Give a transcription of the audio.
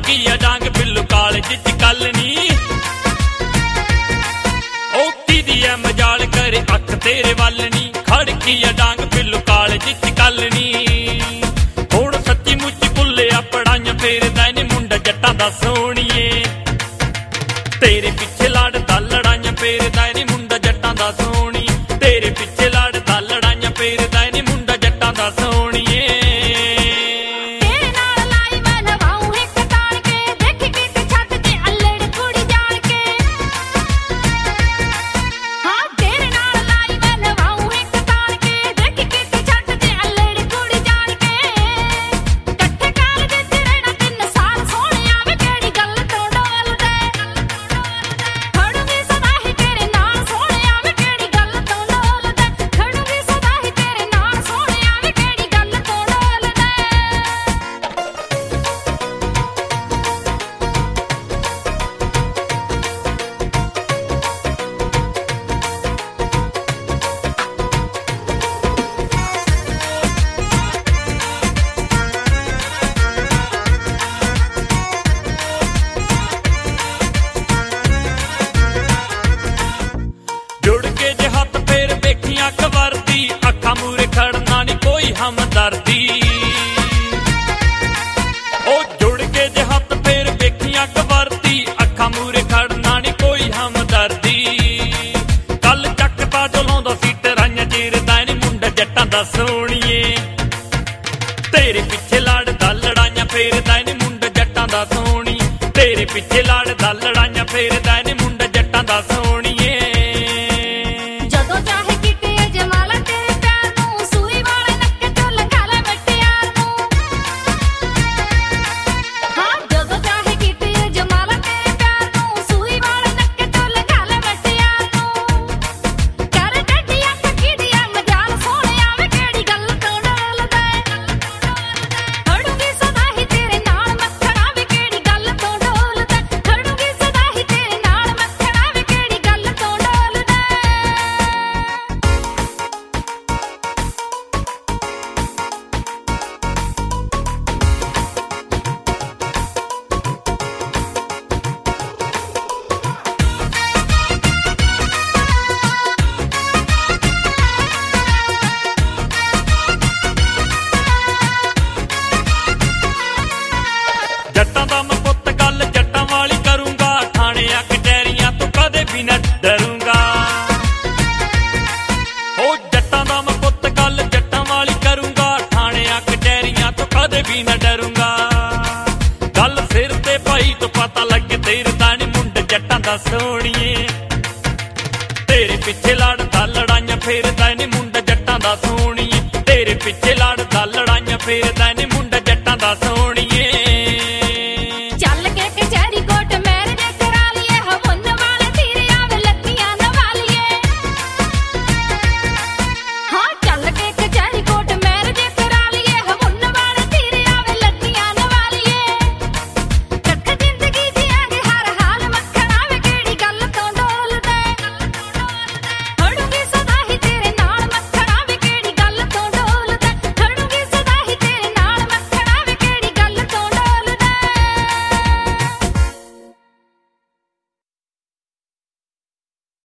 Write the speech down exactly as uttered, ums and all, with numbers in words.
ਖੜਕੀ ਆ ਡਾਂਗ ਬਿੱਲੂ ਕਾਲਜ ਚ ਕੱਲ ਨੀ ਓਤੀ ਦੀ ਐ ਮਜਾਲ ਕਰੇ ਅੱਖ ਤੇਰੇ ਵੱਲ ਨੀ ਖੜਕੀ ਆ ਡਾਂਗ ਬਿੱਲੂ ਕਾਲਜ ਚ ਕੱਲ ਨੀ ਹੁਣ ਸੱਚੀ ਮੁੱਚੀ ਭੁੱਲਿਆ ਪੜਾਈਆਂ ਫੇਰਦਾ ਨੀ ਮੁੰਡਾ ਜੱਟਾਂ ਦਾ ਸੋਹਣੀਏ ਤੇਰੇ ਪਿੱਛੇ ਲੜਦਾ ਲੜਾਈਆਂ ਫੇਰਦਾ ਨੀ ਮੁੰਡਾ ਜੱਟਾਂ ਦਾ ਸੋਹਣੀ ਤੇਰੇ ਪਿੱਛੇ ਲੜਦਾ ਲੜਾਈਆਂ ਫੇਰਦਾ ਨੀ ਮੁੰਡਾ ਜੱਟਾਂ ਦਾ ਸੋਹਣੀਏ ਅੱਖਾਂ ਮੂਰੇ ਖੜਨਾ ਨੀ ਕੋਈ ਹਮਦਰਦੀ ਉਹ ਜੁੜ ਕੇ ਜੇ ਹੱਥ ਫੇਰ ਵੇਖੀਆਂ ਕਵਰਦੀ ਅੱਖਾਂ ਮੂਰੇ ਖੜਨਾ ਨੀ ਕੋਈ ਹਮਦਰਦੀ ਕੱਲ ਚੱਕਦਾ ਚਲਾਉਂਦਾ ਸੀ ਟਰਾਈਆਂ ਚੀਰਦਾ ਨੀ ਮੁੰਡਾ ਜੱਟਾਂ ਦਾ ਸੋਹਣੀਏ ਤੇਰੇ ਪਿੱਛੇ ਲੜਦਾ ਲੜਾਈਆਂ ਫੇਰਦਾ ਨੀ ਮੁੰਡਾ ਜੱਟਾਂ ਦਾ ਸੋਹਣੀ ਤੇਰੇ ਪਿੱਛੇ ਲੜਦਾ ਲੜਾਈਆਂ ਫੇਰਦਾ ਨੀ ਮੁੰਡਾ ਜੱਟਾਂ ਦਾ ਸੋਹਣੀਏ ਜੱਟਾਂ ਦਾ ਮੈਂ ਪੁੱਤ ਗੱਲ ਜੱਟਾਂ ਵਾਲੀ ਕਰੂੰਗਾ ਥਾਣਿਆਂ ਕਚਹਿਰੀਆਂ ਤੋਂ ਕਦੇ ਵੀ ਨਾ ਡਰੂੰਗਾ ਹੋ ਜੱਟਾਂ ਦਾ ਮੈਂ ਪੁੱਤ ਗੱਲ ਜੱਟਾਂ ਵਾਲੀ ਕਰੂੰਗਾ ਥਾਣਿਆਂ ਕਚਹਿਰੀਆਂ ਤੋਂ ਕਦੇ ਵੀ ਨਾ ਡਰੂੰਗਾ ਗੱਲ ਸਿਰ ਤੇ ਭਾਈ ਤੋਂ ਪਤਾ ਲੱਗੇ ਤੇਰੇ ਤਾਂ ਨੀ ਮੁੰਡਾ ਜੱਟਾਂ ਦਾ ਸੋਹਣੀਏ ਤੇਰੇ ਪਿੱਛੇ ਲੜਦਾ ਲੜਾਈਆਂ ਫੇਰਦਾ ਨੀ ਮੁੰਡਾ ਜੱਟਾਂ ਦਾ ਸੋਹਣੀਏ ਤੇਰੇ ਪਿੱਛੇ ਲੜਦਾ ਲੜਾਈਆਂ ਫੇਰਦਾ ਨੀ ਮੁੰਡਾ ਜੱਟਾਂ ਦਾ ਸੋਹਣੀਏ